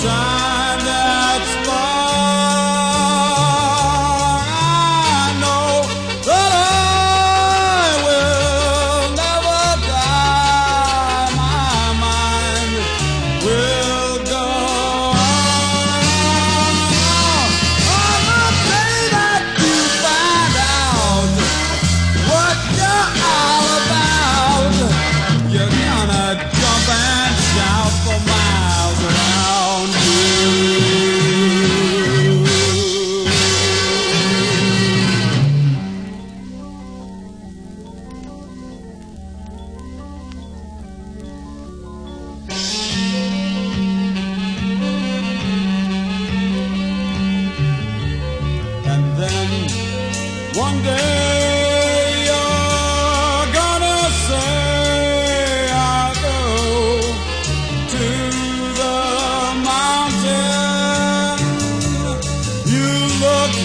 shine that spark. I know that I will never die. My mind will go on the day that you find out what you're all about. You're gonna jump and shout for miles around you. And then one day you're gonna say, I'll go to the mountain. You look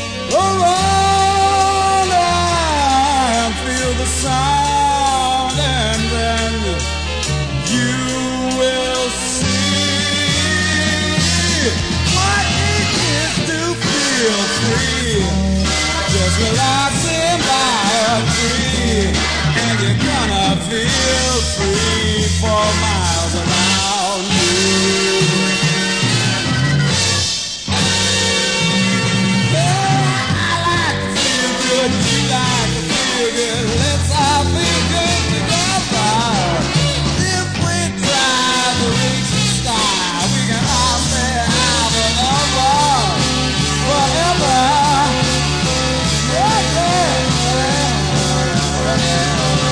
around and feel the sound, and then you will see what it is to feel free. Just relaxing by a tree, and you're gonna feel free for miles around you. Yeah, I like to feel good, you like to feel good. Let's all feel good together. If we try to reach the sky, we can all stay out forever, forever. Yeah, yeah, yeah.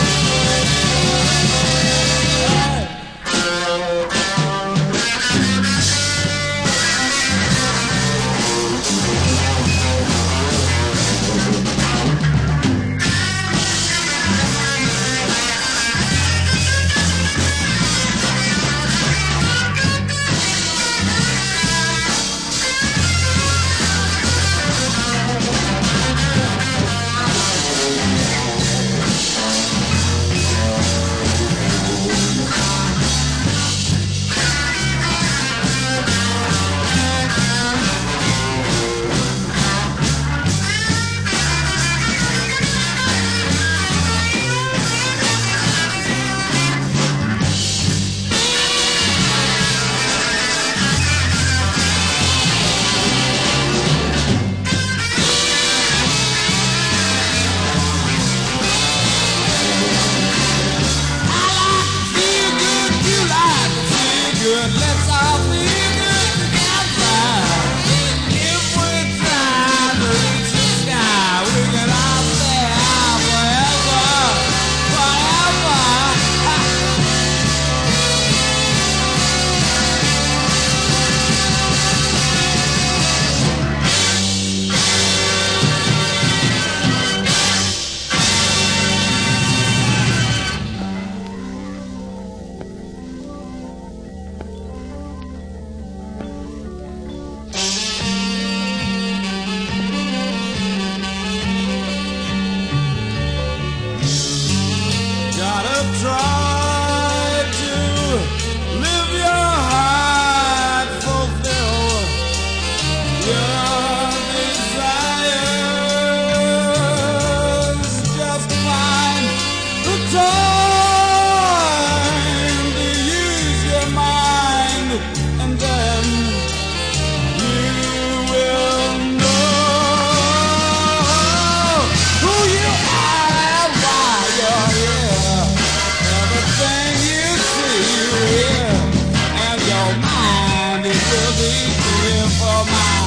Let's all feel good together. If we try to reach the sky, we can all stay out forever, forever. Gotta try to live your heart, fulfill your desires. Just find the time to use your mind, and then you will know who you are and why you're here. Everything you see, you hear, and your mind it will be clear for my